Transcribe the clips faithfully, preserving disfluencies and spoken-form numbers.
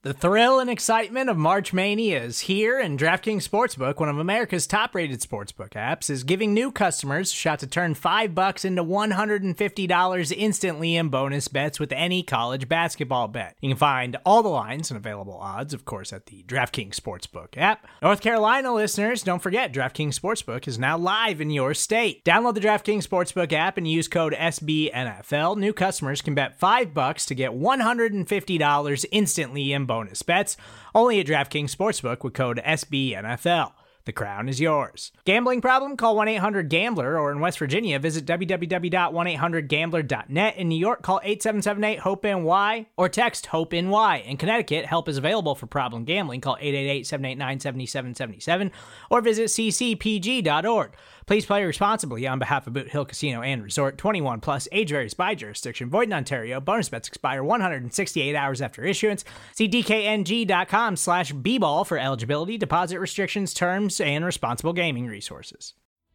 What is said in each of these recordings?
The thrill and excitement of March Mania is here, and DraftKings Sportsbook, one of America's top-rated sportsbook apps, is giving new customers a shot to turn five bucks into one hundred fifty dollars instantly in bonus bets with any college basketball bet. You can find all the lines and available odds, of course, at the DraftKings Sportsbook app. North Carolina listeners, don't forget, DraftKings Sportsbook is now live in your state. Download the DraftKings Sportsbook app and use code S B N F L. New customers can bet five bucks to get one hundred fifty dollars instantly in bonus bonus bets, only at DraftKings Sportsbook with code S B N F L. The crown is yours. Gambling problem? Call one eight hundred gambler, or in West Virginia, visit w w w dot one eight hundred gambler dot net. In New York, call eight seven seven eight hope N Y or text HOPE-NY. In Connecticut, help is available for problem gambling. Call eight eight eight, seven eight nine, seven seven seven seven or visit c c p g dot org. Please play responsibly on behalf of Boot Hill Casino and Resort. twenty-one plus, age varies by jurisdiction. Void in Ontario. Bonus bets expire one hundred sixty-eight hours after issuance. See d k n g dot com slash b ball for eligibility, deposit restrictions, terms, and responsible gaming resources.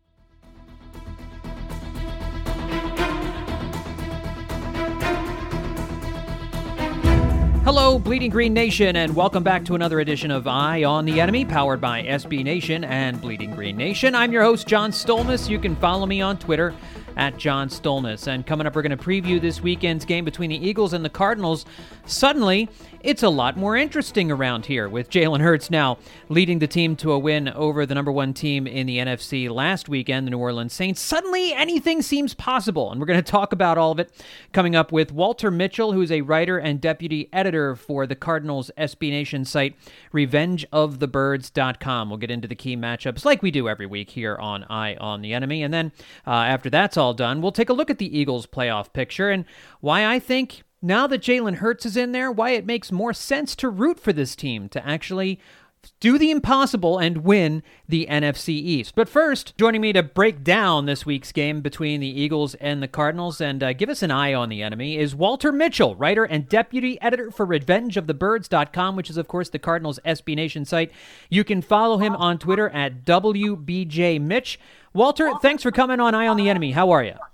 Hello, Bleeding Green Nation, and welcome back to another edition of Eye on the Enemy, powered by S B Nation and Bleeding Green Nation. I'm your host, John Stolnis. You can follow me on Twitter at John Stolnis. And coming up, we're going to preview this weekend's game between the Eagles and the Cardinals. Suddenly, it's a lot more interesting around here, with Jalen Hurts now leading the team to a win over the number one team in the N F C last weekend, the New Orleans Saints. Suddenly, anything seems possible, and we're going to talk about all of it coming up with Walter Mitchell, who's a writer and deputy editor for the Cardinals S B Nation site, revenge of the birds dot com. We'll get into the key matchups like we do every week here on Eye on the Enemy, and then uh, after that's all done, we'll take a look at the Eagles' playoff picture and why I think, now that Jalen Hurts is in there, why it makes more sense to root for this team to actually do the impossible and win the N F C East. But first, joining me to break down this week's game between the Eagles and the Cardinals and uh, give us an eye on the enemy is Walter Mitchell, writer and deputy editor for revenge of the birds dot com, which is, of course, the Cardinals S B Nation site. You can follow him on Twitter at W B J Mitch. Walter, thanks for coming on Eye on the Enemy. How are you?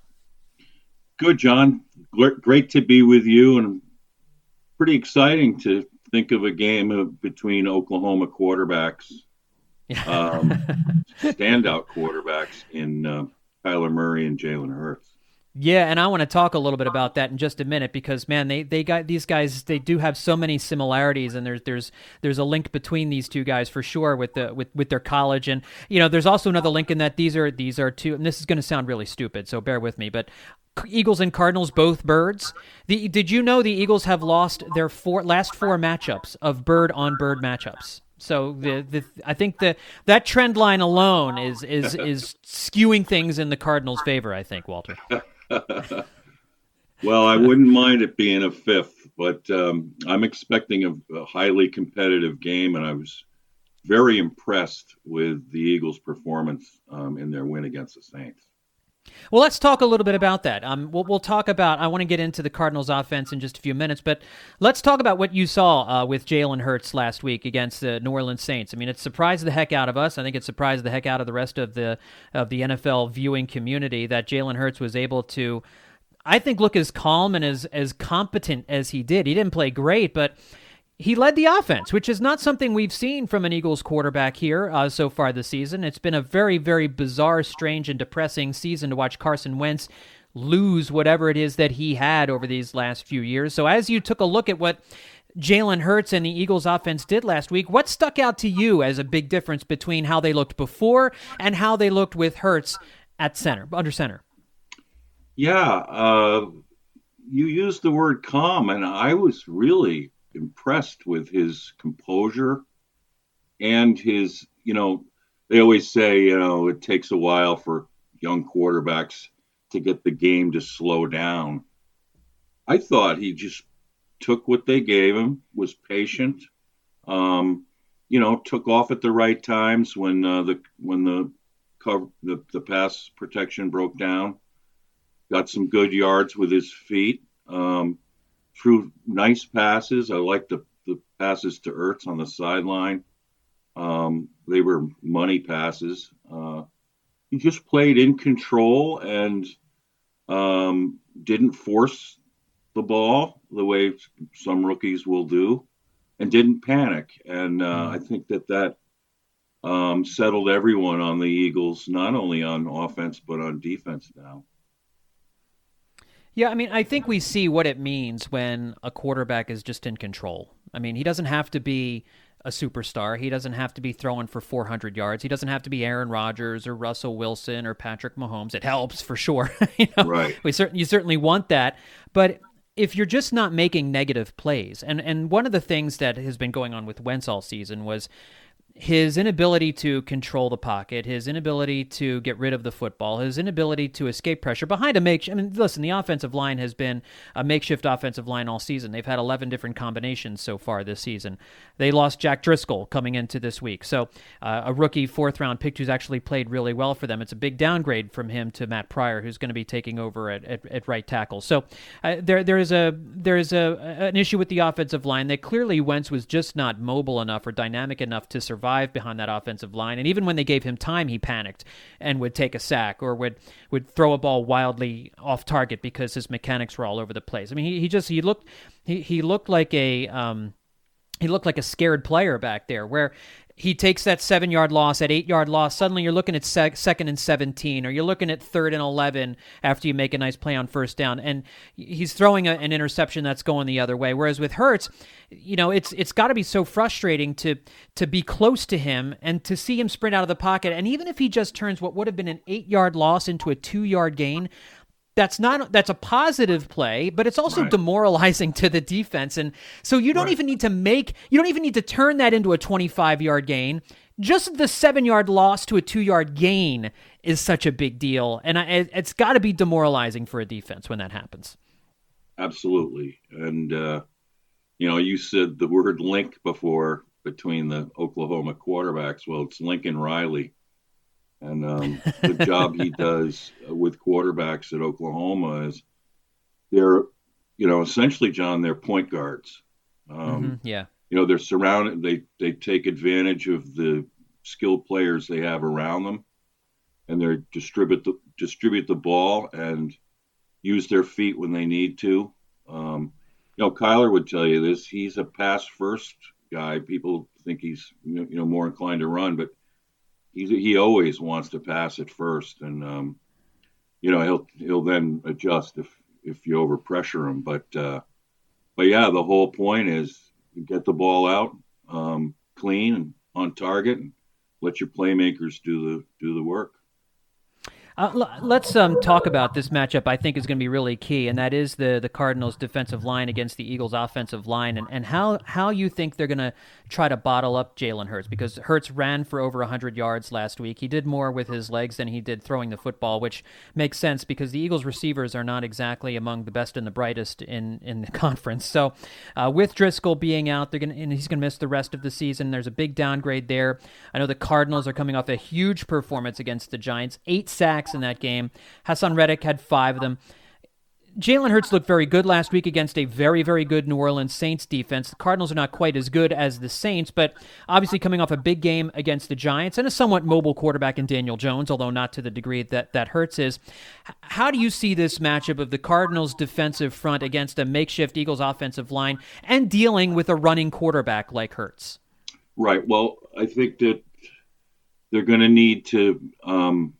Good, John. Great to be with you, and pretty exciting to think of a game of, between Oklahoma quarterbacks, um, standout quarterbacks in uh, Kyler Murray and Jalen Hurts. Yeah, and I want to talk a little bit about that in just a minute because, man, they, they got these guys. They do have so many similarities, and there's there's there's a link between these two guys for sure with the with, with their college, and you know, there's also another link in that these are these are two. And this is going to sound really stupid, so bear with me, but Eagles and Cardinals, both birds. The, did you know the Eagles have lost their four last four matchups of bird on bird matchups? So the, the I think the that trend line alone is is is skewing things in the Cardinals' favor, I think, Walter. Well, I wouldn't mind it being a fifth, but um, I'm expecting a, a highly competitive game, and I was very impressed with the Eagles' performance um, in their win against the Saints. Well, let's talk a little bit about that. Um, we'll, we'll talk about, I want to get into the Cardinals offense in just a few minutes, but let's talk about what you saw uh, with Jalen Hurts last week against the New Orleans Saints. I mean, it surprised the heck out of us. I think it surprised the heck out of the rest of the of the N F L viewing community that Jalen Hurts was able to, I think, look as calm and as, as competent as he did. He didn't play great, but he led the offense, which is not something we've seen from an Eagles quarterback here uh, so far this season. It's been a very, very bizarre, strange, and depressing season to watch Carson Wentz lose whatever it is that he had over these last few years. So as you took a look at what Jalen Hurts and the Eagles offense did last week, what stuck out to you as a big difference between how they looked before and how they looked with Hurts at center, under center? Yeah, uh, you used the word calm, and I was really impressed with his composure and his, you know, they always say, you know, it takes a while for young quarterbacks to get the game to slow down. I thought he just took what they gave him, was patient, um, you know, took off at the right times when uh, the when the cover the, the pass protection broke down, got some good yards with his feet. Um, Threw nice passes. I liked the, the passes to Ertz on the sideline. Um, they were money passes. Uh, he just played in control and um, didn't force the ball the way some rookies will do. and didn't panic. And uh, I think that that um, settled everyone on the Eagles, not only on offense, but on defense now. Yeah, I mean, I think we see what it means when a quarterback is just in control. I mean, he doesn't have to be a superstar. He doesn't have to be throwing for four hundred yards. He doesn't have to be Aaron Rodgers or Russell Wilson or Patrick Mahomes. It helps for sure. you know? Right. We cer- you certainly want that. But if you're just not making negative plays, and, and one of the things that has been going on with Wentz all season was his inability to control the pocket, his inability to get rid of the football, his inability to escape pressure behind a makeshift. I mean, listen, the offensive line has been a makeshift offensive line all season. They've had eleven different combinations so far this season. They lost Jack Driscoll coming into this week. So uh, a rookie fourth-round pick who's actually played really well for them. It's a big downgrade from him to Matt Pryor, who's going to be taking over at, at, at right tackle. So uh, there there is a there is a an issue with the offensive line that clearly Wentz was just not mobile enough or dynamic enough to survive behind that offensive line. And even when they gave him time, he panicked and would take a sack or would, would throw a ball wildly off target because his mechanics were all over the place. I mean, he, he just, he looked, he, he looked like a, um, he looked like a scared player back there where he takes that seven-yard loss, that eight-yard loss. Suddenly you're looking at sec- second and seventeen, or you're looking at third and eleven after you make a nice play on first down, and he's throwing a, an interception that's going the other way. Whereas with Hurts, you know, it's it's got to be so frustrating to to be close to him and to see him sprint out of the pocket. And even if he just turns what would have been an eight-yard loss into a two-yard gain, That's not that's a positive play, but it's also right. demoralizing to the defense. And so you don't right. even need to make you don't even need to turn that into a twenty-five-yard gain. Just the seven-yard loss to a two-yard gain is such a big deal, and I, it's got to be demoralizing for a defense when that happens. Absolutely, and uh, you know, you said the word link before between the Oklahoma quarterbacks. Well, it's Lincoln Riley. And um, the job he does with quarterbacks at Oklahoma is they're, you know, essentially, John, they're point guards. Um, mm-hmm, yeah. You know, they're surrounded. They they take advantage of the skilled players they have around them, and they distribute the distribute the ball and use their feet when they need to. Um, you know, Kyler would tell you this. He's a pass first guy. People think he's you know more inclined to run, but He, he always wants to pass it first, and um, you know he'll he'll then adjust if if you overpressure him. But uh, but yeah, the whole point is get the ball out um, clean and on target, and let your playmakers do the do the work. Uh, l- let's um, talk about this matchup. I think is going to be really key, and that is the the Cardinals' defensive line against the Eagles' offensive line, and, and how how you think they're going to try to bottle up Jalen Hurts, because Hurts ran for over one hundred yards last week. He did more with his legs than he did throwing the football, which makes sense because the Eagles' receivers are not exactly among the best and the brightest in, in the conference. So uh, with Driscoll being out, they're going and he's going to miss the rest of the season. There's a big downgrade there. I know the Cardinals are coming off a huge performance against the Giants, eight sacks in that game. Hassan Reddick had five of them. Jalen Hurts looked very good last week against a very, very good New Orleans Saints defense. The Cardinals are not quite as good as the Saints, but obviously coming off a big game against the Giants and a somewhat mobile quarterback in Daniel Jones, although not to the degree that, that Hurts is. How do you see this matchup of the Cardinals' defensive front against a makeshift Eagles offensive line and dealing with a running quarterback like Hurts? Right. Well, I think that they're going to need to um,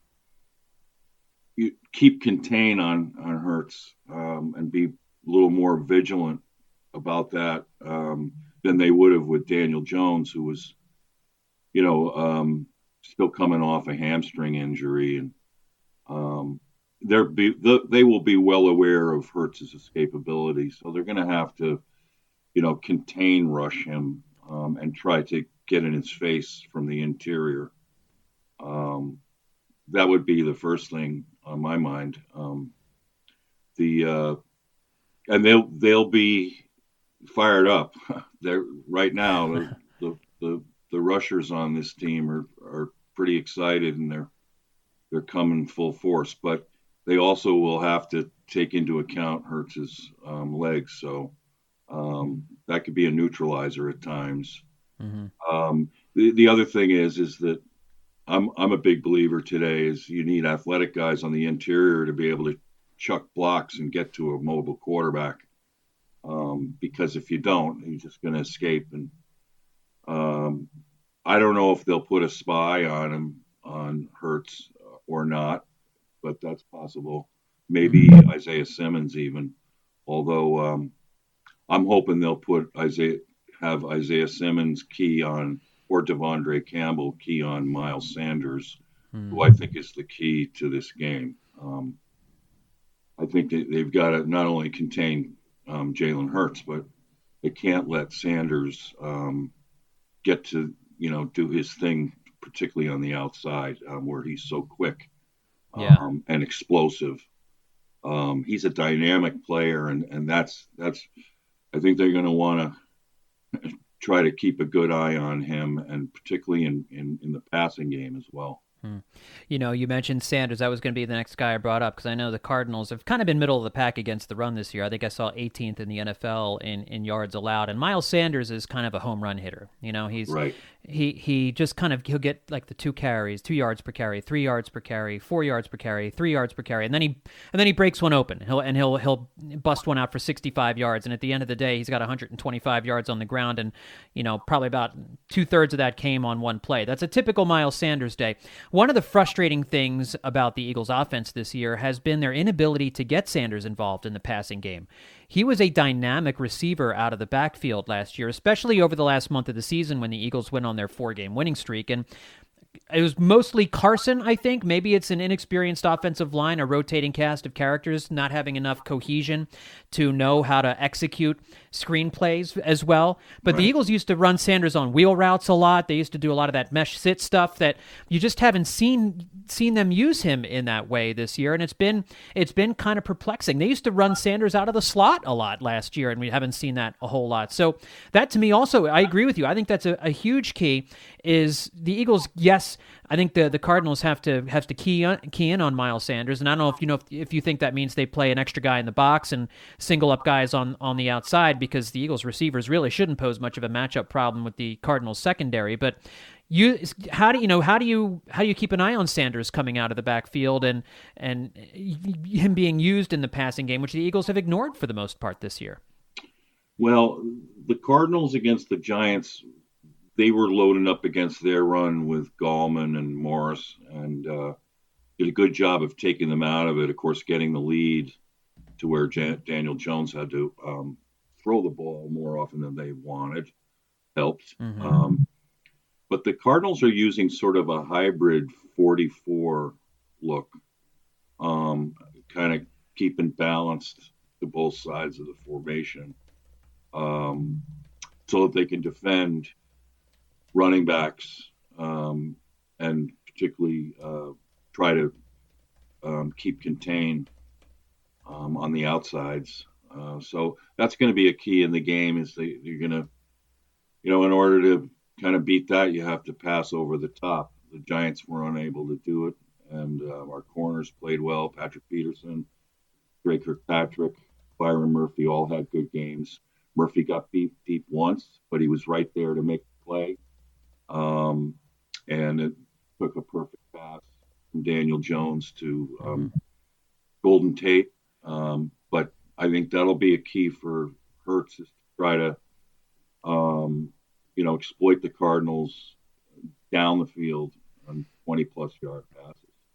you keep contain on on Hurts um, and be a little more vigilant about that um, than they would have with Daniel Jones, who was, you know, um, still coming off a hamstring injury, and um, they're be, they will be well aware of Hurts' escapability, so they're going to have to, you know, contain rush him um, and try to get in his face from the interior. Um, that would be the first thing on my mind. Um, the uh, and they'll they'll be fired up. They're right now. The, the the the rushers on this team are, are pretty excited, and they're they're coming full force. But they also will have to take into account Hurts's um, legs, so um, that could be a neutralizer at times. Mm-hmm. Um, the the other thing is is that I'm I'm a big believer today is you need athletic guys on the interior to be able to chuck blocks and get to a mobile quarterback. um, because if you don't, he's just going to escape. And um, I don't know if they'll put a spy on him on Hurts or not, but that's possible. Maybe Isaiah Simmons even. Although um, I'm hoping they'll put Isaiah have Isaiah Simmons key on or Devondre Campbell key on Miles Sanders, mm. who I think is the key to this game. Um, I think they, they've got to not only contain um, Jalen Hurts, but they can't let Sanders um, get to, you know, do his thing, particularly on the outside um, where he's so quick yeah. um, and explosive. Um, he's a dynamic player, and, and that's that's. I think they're going to want to try to keep a good eye on him, and particularly in, in, in the passing game as well. Hmm. You know, you mentioned Sanders. That was going to be the next guy I brought up because I know the Cardinals have kind of been middle of the pack against the run this year. I think I saw eighteenth in the N F L in, in yards allowed, and Miles Sanders is kind of a home run hitter. You know, he's right. he he just kind of he'll get like the two carries, two yards per carry, three yards per carry, four yards per carry, three yards per carry, and then he and then he breaks one open. He'll and he'll he'll bust one out for sixty-five yards, and at the end of the day, he's got one hundred twenty-five yards on the ground, and you know probably about two thirds of that came on one play. That's a typical Miles Sanders day. One of the frustrating things about the Eagles' offense this year has been their inability to get Sanders involved in the passing game. He was a dynamic receiver out of the backfield last year, especially over the last month of the season when the Eagles went on their four-game winning streak. And it was mostly Carson, I think. Maybe it's an inexperienced offensive line, a rotating cast of characters, not having enough cohesion to know how to execute screenplays as well. But right. the Eagles used to run Sanders on wheel routes a lot. They used to do a lot of that mesh sit stuff that you just haven't seen seen them use him in that way this year. And it's been it's been kind of perplexing. They used to run Sanders out of the slot a lot last year, and we haven't seen that a whole lot. So that, to me, also, I agree with you. I think that's a, a huge key is the Eagles, yes, I think the the Cardinals have to have to key on, key in on Miles Sanders, and I don't know if you know if, if you think that means they play an extra guy in the box and single up guys on, on the outside, because the Eagles receivers really shouldn't pose much of a matchup problem with the Cardinals secondary. But you how do you know how do you how do you keep an eye on Sanders coming out of the backfield and and him being used in the passing game, which the Eagles have ignored for the most part this year? Well, the Cardinals against the Giants, they were loading up against their run with Gallman and Morris, and uh, did a good job of taking them out of it. Of course, getting the lead to where Jan- Daniel Jones had to um, throw the ball more often than they wanted helped. Mm-hmm. Um, but the Cardinals are using sort of a hybrid forty-four look, um, kind of keeping balanced to both sides of the formation, um, so that they can defend running backs, um, and particularly uh, try to um, keep contained um, on the outsides. Uh, so that's going to be a key in the game. Is they, you're going to, you know, in order to kind of beat that, you have to pass over the top. The Giants were unable to do it, and uh, our corners played well. Patrick Peterson, Drake Kirkpatrick, Byron Murphy all had good games. Murphy got beat deep once, but he was right there to make the play. Um, and it took a perfect pass from Daniel Jones to um, mm-hmm. Golden Tate. Um, but I think that'll be a key for Hurts, is to try to, um, you know, exploit the Cardinals down the field on twenty-plus yard passes.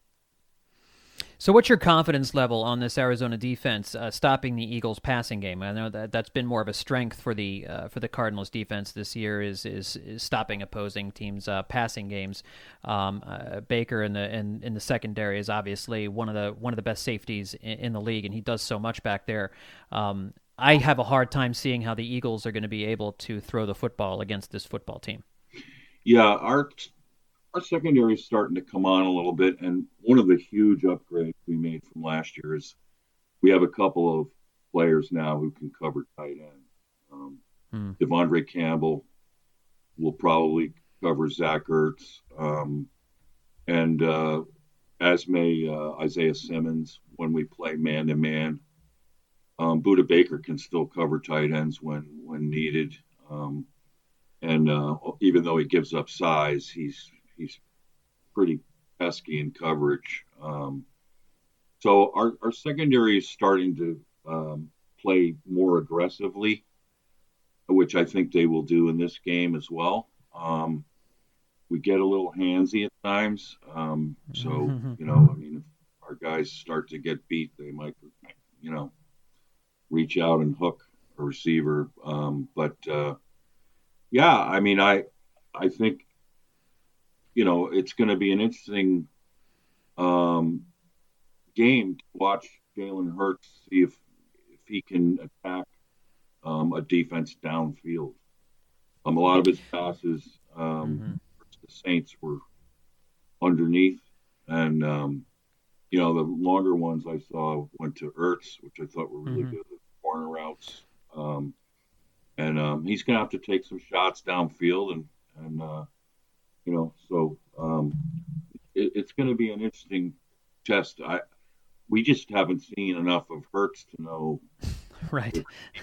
So what's your confidence level on this Arizona defense uh, stopping the Eagles' passing game? I know that that's been more of a strength for the uh, for the Cardinals' defense this year is is, is stopping opposing teams' uh, passing games. Um, uh, Baker in the in, in the secondary is obviously one of the one of the best safeties in, in the league, and he does so much back there. Um, I have a hard time seeing how the Eagles are going to be able to throw the football against this football team. Yeah, our our secondary is starting to come on a little bit, and one of the huge upgrades we made from last year is we have a couple of players now who can cover tight end. Um, hmm. Devondre Campbell will probably cover Zach Ertz, um, and uh, as may uh, Isaiah Simmons when we play man-to-man. Um, Budda Baker can still cover tight ends when, when needed. Um, and uh, even though he gives up size, he's he's pretty pesky in coverage. Um, so our, our secondary is starting to um, play more aggressively, which I think they will do in this game as well. Um, we get a little handsy at times. Um, so, mm-hmm. you know, I mean, if our guys start to get beat, they might, you know, reach out and hook a receiver. Um, but, uh, yeah, I mean, I, I think, you know, it's going to be an interesting um, game to watch Jalen Hurts, see if, if he can attack um, a defense downfield. Um, a lot of his passes, um, mm-hmm. the Saints were underneath, and um, you know, the longer ones I saw went to Ertz, which I thought were really mm-hmm. good, the corner routes. Um, and um, he's going to have to take some shots downfield, and and uh, you know, so um, it, it's going to be an interesting test. I we just haven't seen enough of Hurts to know, right?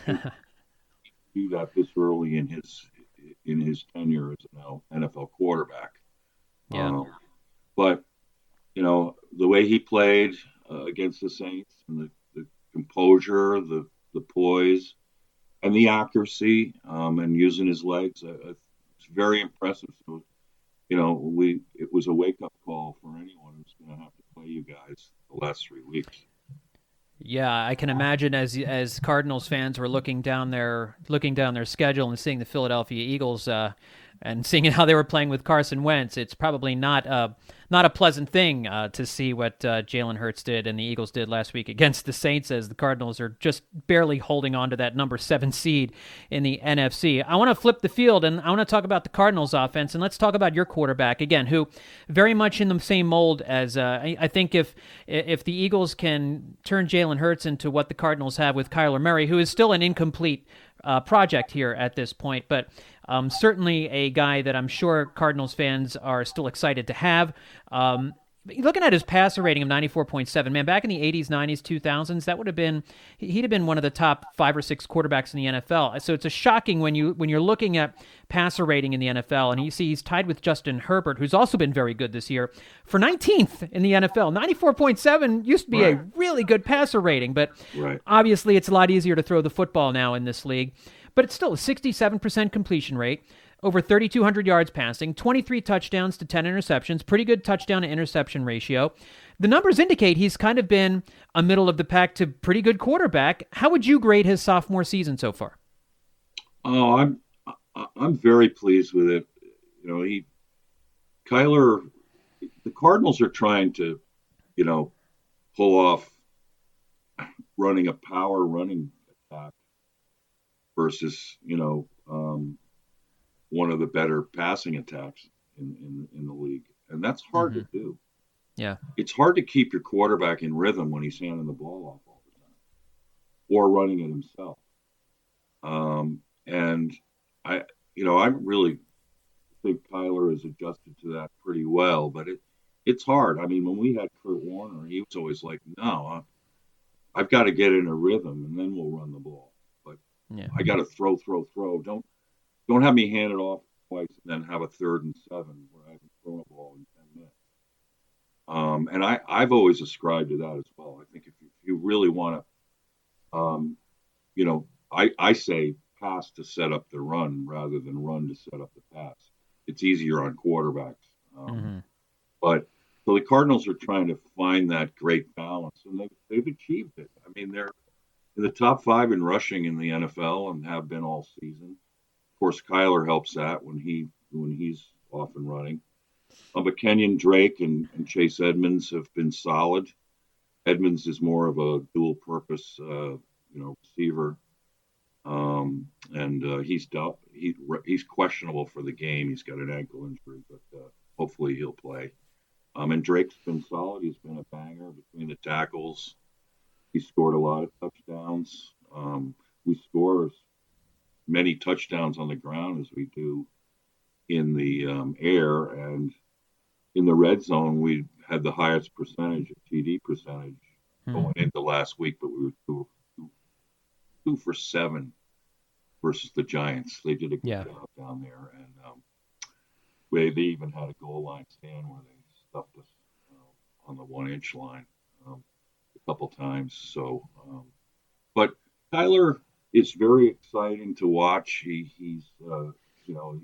do that this early in his in his tenure as an N F L quarterback. Yeah. Um, but you know, the way he played uh, against the Saints, and the, the composure, the the poise, and the accuracy, um, and using his legs, uh, it's very impressive. So, you know, we it was a wake up call for anyone who's going to have to play you guys the last three weeks. Yeah, I can imagine as as Cardinals fans were looking down their looking down their schedule and seeing the Philadelphia Eagles uh, and seeing how they were playing with Carson Wentz. It's probably not a not a pleasant thing uh, to see what uh, Jalen Hurts did and the Eagles did last week against the Saints, as the Cardinals are just barely holding on to that number seven seed in the N F C. I want to flip the field, and I want to talk about the Cardinals offense, and let's talk about your quarterback again, who very much in the same mold as uh, I, I think if if the Eagles can turn Jalen Hurts into what the Cardinals have with Kyler Murray, who is still an incomplete uh, project here at this point, but um, certainly a guy that I'm sure Cardinals fans are still excited to have. Um, looking at his passer rating of ninety-four point seven, man, back in the eighties, nineties, two thousands, that would have been, he'd have been one of the top five or six quarterbacks in the N F L. So it's a shocking when you when you're looking at passer rating in the N F L, and you see he's tied with Justin Herbert, who's also been very good this year, for nineteenth in the N F L. ninety-four point seven used to be right. a really good passer rating, but right. obviously it's a lot easier to throw the football now in this league. But it's still a sixty-seven percent completion rate, over thirty-two hundred yards passing, twenty-three touchdowns to ten interceptions, pretty good touchdown to interception ratio. The numbers indicate he's kind of been a middle of the pack to pretty good quarterback. How would you grade his sophomore season so far? Oh, I'm I'm very pleased with it. You know, he Kyler, the Cardinals are trying to, you know, pull off running a power running attack versus, you know, um, one of the better passing attacks in, in, in the league. And that's hard mm-hmm. to do. Yeah. It's hard to keep your quarterback in rhythm when he's handing the ball off all the time or running it himself. Um, and I, you know, I really think Kyler has adjusted to that pretty well, but it, it's hard. I mean, when we had Kurt Warner, he was always like, no, I've got to get in a rhythm and then we'll run the ball. But yeah. I got to throw, throw, throw. Don't, Don't have me hand it off twice and then have a third and seven where I haven't thrown a ball in ten minutes. Um, and I, I've always ascribed to that as well. I think if you, if you really want to, um, you know, I, I say pass to set up the run rather than run to set up the pass. It's easier on quarterbacks. Um, mm-hmm. But so the Cardinals are trying to find that great balance, and they've, they've achieved it. I mean, they're in the top five in rushing in the N F L and have been all season. Of course, Kyler helps that when he when he's off and running. Uh, but Kenyon Drake and, and Chase Edmonds have been solid. Edmonds is more of a dual-purpose, uh, you know, receiver, um, and uh, he's du- he, he's questionable for the game. He's got an ankle injury, but uh, hopefully he'll play. Um, and Drake's been solid. He's been a banger between the tackles. He scored a lot of touchdowns. Um, we score many touchdowns on the ground as we do in the um, air, and in the red zone we had the highest percentage of T D percentage hmm. going into last week, but we were two, two, two for seven versus the Giants. They did a good yeah. job down there, and um, they, they even had a goal line stand where they stuffed us uh, on the one inch line um, a couple times. So, um, but Kyler is very exciting to watch. He, he's, uh, you know,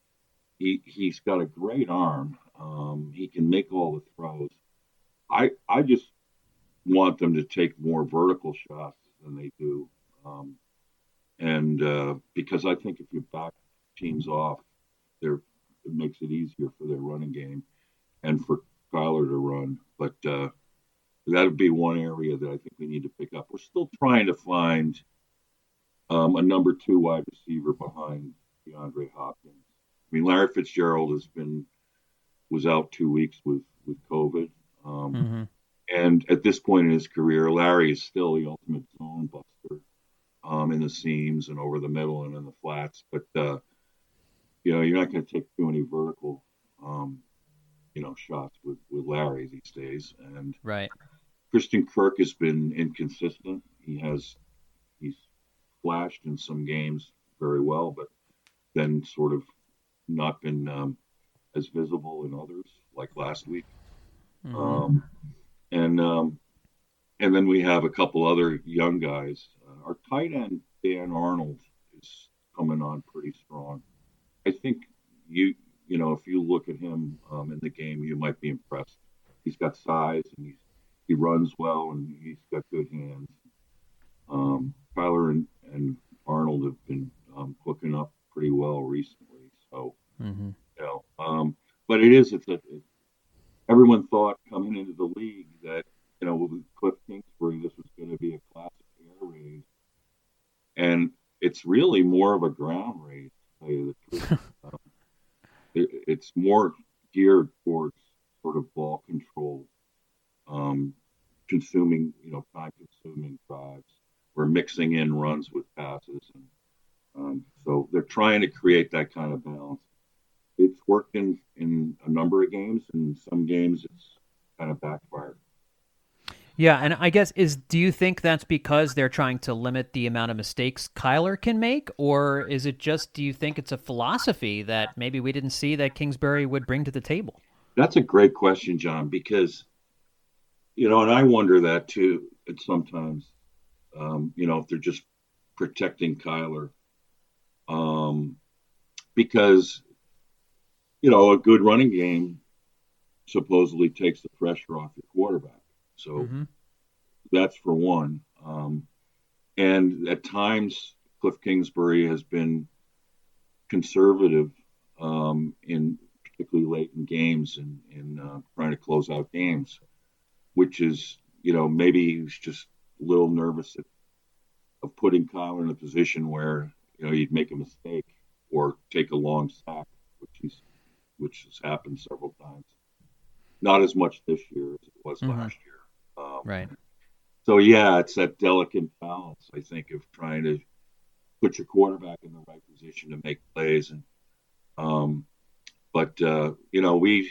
he he's got a great arm. Um, he can make all the throws. I I just want them to take more vertical shots than they do, um, and uh, because I think if you back teams off, there it makes it easier for their running game and for Kyler to run. But uh, that would be one area that I think we need to pick up. We're still trying to find um, a number two wide receiver behind DeAndre Hopkins. I mean, Larry Fitzgerald has been was out two weeks with with COVID, um, Mm-hmm. and at this point in his career, Larry is still the ultimate zone buster um, in the seams and over the middle and in the flats. But uh, you know, you're not going to take too many vertical, um, you know, shots with with Larry these days. And Right. Christian Kirk has been inconsistent. He has he's flashed in some games very well, but then sort of not been um, as visible in others, like last week. Mm-hmm. Um, and um, and then we have a couple other young guys. Uh, our tight end Dan Arnold is coming on pretty strong. I think you you know if you look at him um, in the game, you might be impressed. He's got size and he's, he runs well and he's got good hands. Um, Kyler and, and Arnold have been um, hooking up pretty well recently. So, Mm-hmm. you know, um, but it is, it's a, it, everyone thought coming into the league that, you know, with Cliff Kingsbury, this was going to be a classic air raid. And it's really more of a ground raid, to tell you the truth. um, it, it's more geared towards sort of ball control, um, consuming, you know, time consuming drives. We're mixing in runs with passes. And um, so they're trying to create that kind of balance. It's worked in, in a number of games, and some games it's kind of backfired. Yeah, and I guess is do you think that's because they're trying to limit the amount of mistakes Kyler can make, or is it just do you think it's a philosophy that maybe we didn't see that Kingsbury would bring to the table? That's a great question, John, because, you know, and I wonder that too at sometimes, um, you know, if they're just protecting Kyler. Um, because, you know, a good running game supposedly takes the pressure off your quarterback. So Mm-hmm. that's for one. Um, and at times, Cliff Kingsbury has been conservative um, in particularly late in games and in uh, trying to close out games, which is, you know, maybe he was just a little nervous of, of putting Kyler in a position where, you know, he'd make a mistake or take a long sack, which he's which has happened several times. Not as much this year as it was Mhm. last year. Um, Right. So, yeah, it's that delicate balance, I think, of trying to put your quarterback in the right position to make plays. And um, But, uh, you know, we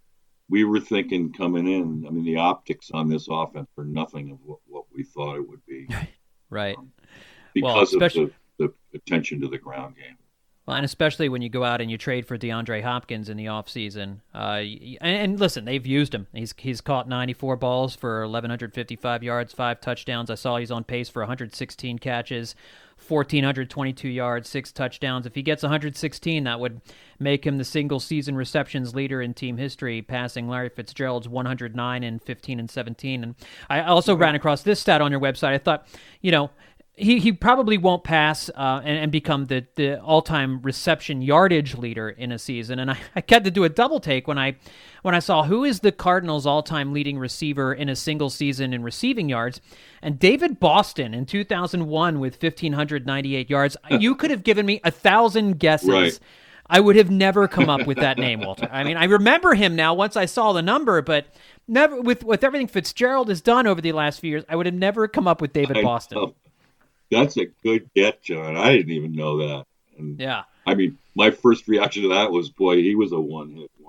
we were thinking coming in, I mean, the optics on this offense are nothing of what, what we thought it would be. Right. Um, Well, because especially- of the, the attention to the ground game. Well, and especially when you go out and you trade for DeAndre Hopkins in the offseason. Uh, and, and listen, they've used him. He's he's caught ninety-four balls for eleven fifty-five yards, five touchdowns. I saw he's on pace for one hundred sixteen catches, one thousand four hundred twenty-two yards, six touchdowns. If he gets one hundred sixteen, that would make him the single-season receptions leader in team history, passing Larry Fitzgerald's one hundred nine and fifteen and seventeen. And I also ran across this stat on your website. I thought, you know, He he probably won't pass uh, and, and become the, the all-time reception yardage leader in a season. And I, I had to do a double take when I when I saw who is the Cardinals' all-time leading receiver in a single season in receiving yards. And David Boston in two thousand one with one thousand five hundred ninety-eight yards. You could have given me a thousand guesses. Right. I would have never come up with that name, Walter. I mean, I remember him now once I saw the number, but never with, with everything Fitzgerald has done over the last few years, I would have never come up with David I Boston. know. That's a good get, John. I didn't even know that. And, Yeah. I mean, my first reaction to that was, boy, he was a one-hit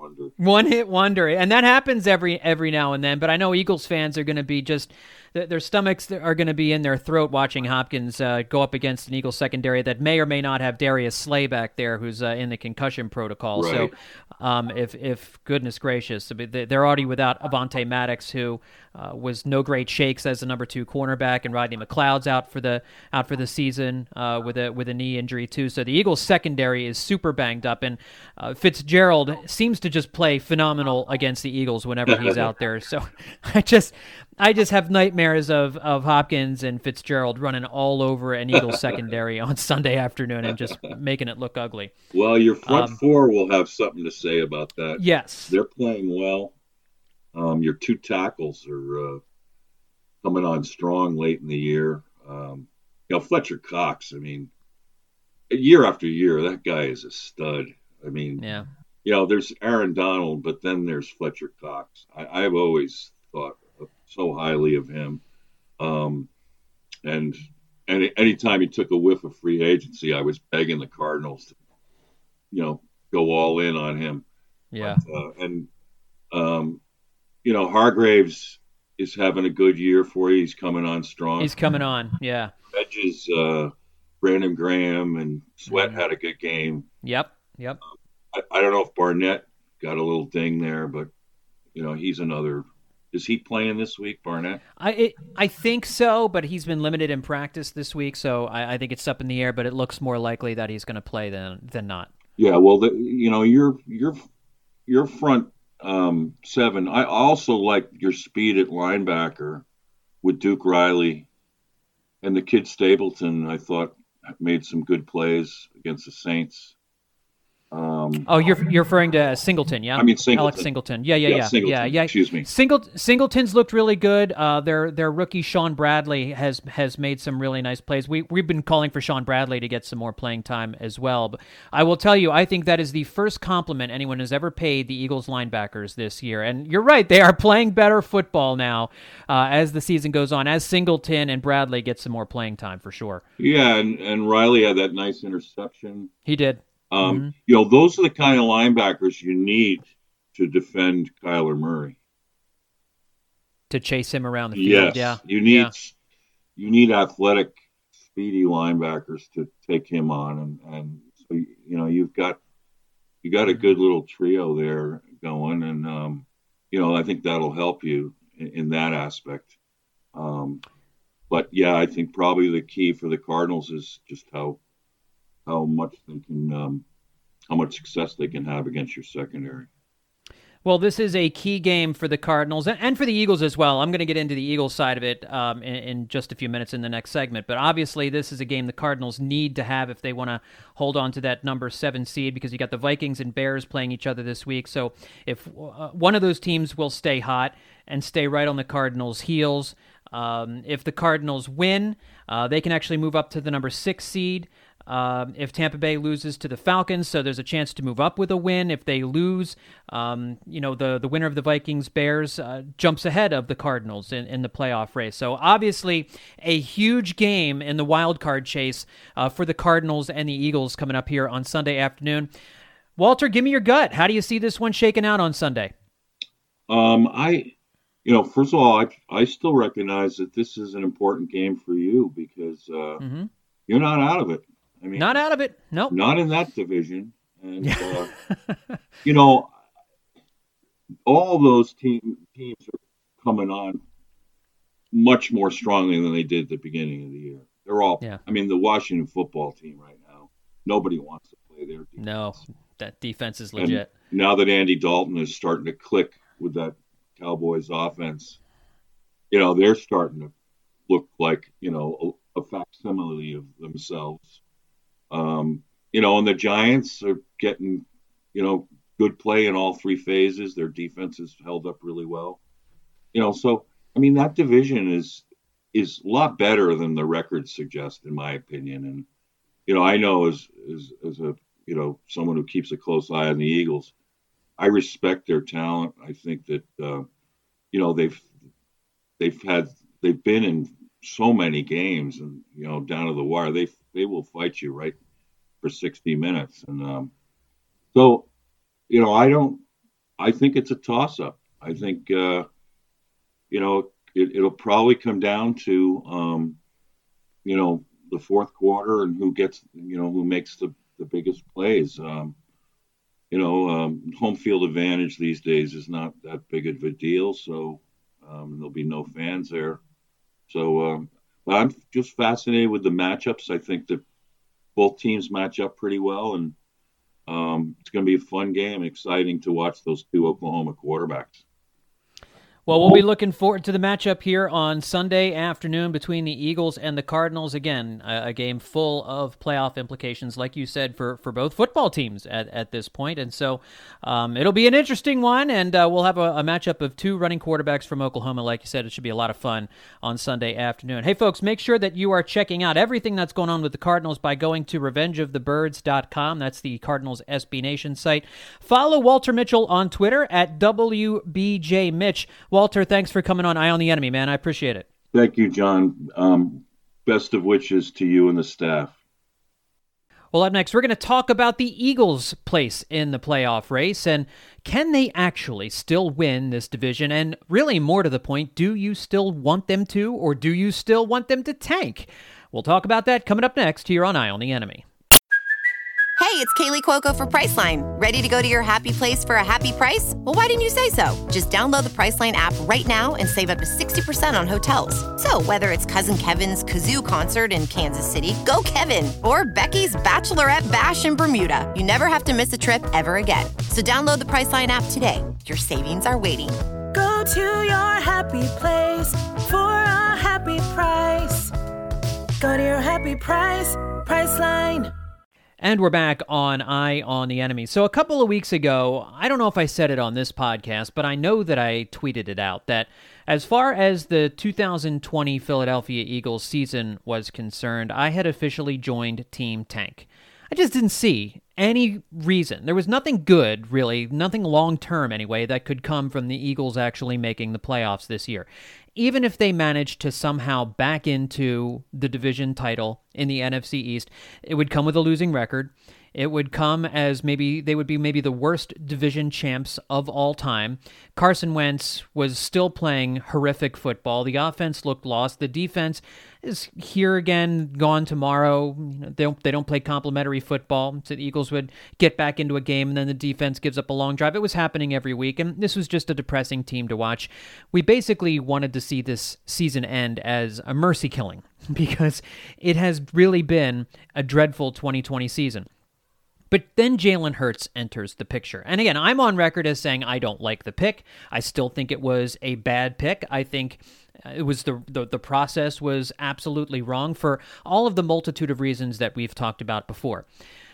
wonder. One hit wonder, and that happens every every now and then. But I know Eagles fans are going to be just their stomachs are going to be in their throat watching Hopkins uh, go up against an Eagles secondary that may or may not have Darius Slay back there, who's uh, in the concussion protocol. Right. So, um, if if goodness gracious, they're already without Avonte Maddox, who uh, was no great shakes as the number two cornerback, and Rodney McLeod's out for the out for the season uh, with a with a knee injury too. So the Eagles secondary is super banged up, and uh, Fitzgerald seems to just play phenomenal against the Eagles whenever he's out there. So I just I just have nightmares of, of Hopkins and Fitzgerald running all over an Eagles secondary on Sunday afternoon and just making it look ugly. Well, your front Um, four will have something to say about that. Yes. They're playing well. Um, your two tackles are uh, coming on strong late in the year. Um, you know, Fletcher Cox, I mean, year after year, that guy is a stud. I mean, Yeah. you know, there's Aaron Donald, but then there's Fletcher Cox. I, I've always thought so highly of him. Um, and and anytime he took a whiff of free agency, I was begging the Cardinals to, you know, go all in on him. Yeah. But, uh, and, um, you know, Hargraves is having a good year for you. He's coming on strong. He's coming on. Yeah. Edges, uh, Brandon Graham and Sweat Mhm. had a good game. Yep. Yep. I, I don't know if Barnett got a little ding there, but, you know, he's another. Is he playing this week, Barnett? I it, I think so, but he's been limited in practice this week, so I, I think it's up in the air. But it looks more likely that he's going to play than than not. Yeah, well, the, you know, your your your front um, seven. I also like your speed at linebacker with Duke Riley and the kid Stapleton. I thought made some good plays against the Saints. Um, Oh, you're you're referring to Singleton, yeah? I mean Singleton. Alex Singleton. Yeah, yeah, Yeah, yeah, Singleton. yeah, yeah. Excuse me. Single, Singleton's looked really good. Uh, their their rookie Sean Bradley has has made some really nice plays. We we've been calling for Sean Bradley to get some more playing time as well. But I will tell you, I think that is the first compliment anyone has ever paid the Eagles linebackers this year. And you're right, they are playing better football now uh, as the season goes on. As Singleton and Bradley get some more playing time for sure. Yeah, and, and Riley had that nice interception. He did. Um, Mhm. You know, those are the kind of linebackers you need to defend Kyler Murray. To chase him around the field. Yes, Yeah. you need Yeah. you need athletic, speedy linebackers to take him on, and, and so you know you've got you got a good little trio there going, and um, you know I think that'll help you in, in that aspect. Um, but yeah, I think probably the key for the Cardinals is just how how much they can um, how much success they can have against your secondary. Well, this is a key game for the Cardinals and for the Eagles as well. I'm going to get into the Eagles side of it um, in, in just a few minutes in the next segment. But obviously, this is a game the Cardinals need to have if they want to hold on to that number seven seed, because you got the Vikings and Bears playing each other this week. So if uh, one of those teams will stay hot and stay right on the Cardinals' heels, um, if the Cardinals win, uh, they can actually move up to the number six seed. Um, if Tampa Bay loses to the Falcons, so there's a chance to move up with a win. If they lose, um, you know, the, the winner of the Vikings-Bears uh, jumps ahead of the Cardinals in, in the playoff race. So obviously a huge game in the wild card chase uh, for the Cardinals and the Eagles coming up here on Sunday afternoon. Walter, give me your gut. How do you see this one shaking out on Sunday? Um, I, you know, first of all, I, I still recognize that this is an important game for you because uh, Mm-hmm. you're not out of it. I mean, Not out of it. Nope. not in that division. And, uh, you know, all those team, teams are coming on much more strongly than they did at the beginning of the year. They're all, Yeah. I mean, the Washington football team right now, nobody wants to play their defense. No, that defense is And legit. now that Andy Dalton is starting to click with that Cowboys offense, you know, they're starting to look like, you know, a, a facsimile of themselves. Um, you know, and the Giants are getting, you know, good play in all three phases. Their defense has held up really well. You know, so I mean that division is is a lot better than the records suggest, in my opinion. And you know, I know as as as a you know someone who keeps a close eye on the Eagles, I respect their talent. I think that uh, you know they've they've had they've been in so many games, and you know down to the wire. They they will fight you right for sixty minutes, and um, so you know I don't I think it's a toss-up. I think, uh, you know, it, it'll probably come down to, um, you know, the fourth quarter and who gets, you know, who makes the, the biggest plays. Um, you know, um, home field advantage these days is not that big of a deal, so um, there'll be no fans there. So um, but I'm just fascinated with the matchups. I think that both teams match up pretty well, and um, it's going to be a fun game, exciting to watch those two Oklahoma quarterbacks. Well, we'll be looking forward to the matchup here on Sunday afternoon between the Eagles and the Cardinals. Again, a, a game full of playoff implications, like you said, for, for both football teams at, at this point. And so um, it'll be an interesting one, and uh, we'll have a, a matchup of two running quarterbacks from Oklahoma. Like you said, it should be a lot of fun on Sunday afternoon. Hey, folks, make sure that you are checking out everything that's going on with the Cardinals by going to revenge of the birds dot com. That's the Cardinals S B Nation site. Follow Walter Mitchell on Twitter at W B J Mitch. Walter, thanks for coming on Eye on the Enemy, man. I appreciate it. Thank you, John. Um, best of wishes to you and the staff. Well, up next, we're going to talk about the Eagles' place in the playoff race, and can they actually still win this division? And really, more to the point, do you still want them to, or do you still want them to tank? We'll talk about that coming up next here on Eye on the Enemy. Hey, it's Kaylee Cuoco for Priceline. Ready to go to your happy place for a happy price? Well, why didn't you say so? Just download the Priceline app right now and save up to sixty percent on hotels. So whether it's Cousin Kevin's Kazoo Concert in Kansas City, go Kevin, or Becky's Bachelorette Bash in Bermuda, you never have to miss a trip ever again. So download the Priceline app today. Your savings are waiting. Go to your happy place for a happy price. Go to your happy price, Priceline. And we're back on Eye on the Enemy. So a couple of weeks ago, I don't know if I said it on this podcast, but I know that I tweeted it out, that as far as the two thousand twenty Philadelphia Eagles season was concerned, I had officially joined Team Tank. I just didn't see any reason. There was nothing good, really, nothing long-term anyway, that could come from the Eagles actually making the playoffs this year. Even if they managed to somehow back into the division title in the N F C East, it would come with a losing record. It would come as maybe they would be maybe the worst division champs of all time. Carson Wentz was still playing horrific football. The offense looked lost. The defense is here again, gone tomorrow. You know, they don't they don't play complimentary football. So the Eagles would get back into a game, and then the defense gives up a long drive. It was happening every week, and this was just a depressing team to watch. We basically wanted to see this season end as a mercy killing because it has really been a dreadful twenty twenty season. But then Jalen Hurts enters the picture. And again, I'm on record as saying I don't like the pick. I still think it was a bad pick. I think it was the, the the process was absolutely wrong for all of the multitude of reasons that we've talked about before.